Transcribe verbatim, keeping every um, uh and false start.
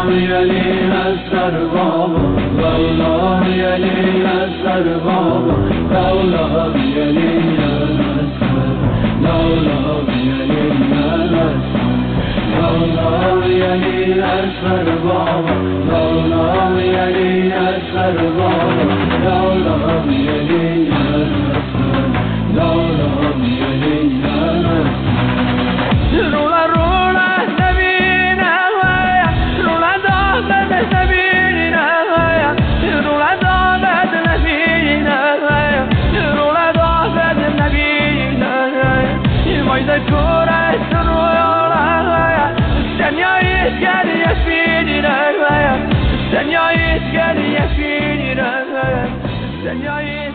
يلي أسر بابا لولا يلي أسر بابا لولا يلي أسر لولا يلي أسر لولا يلي أسر بابا لولا يلي أسر بابا لولا يلي أسر لولا يلي أسر رولا رولا سبينا ويا رولا ضابط سبينا ويا رولا ضابط نبينا ويا رولا ضابط نبينا ويا يميز كورة سرولا ويا الدنيا يسكر يسفينا ويا الدنيا يسكر يسفينا ويا الدنيا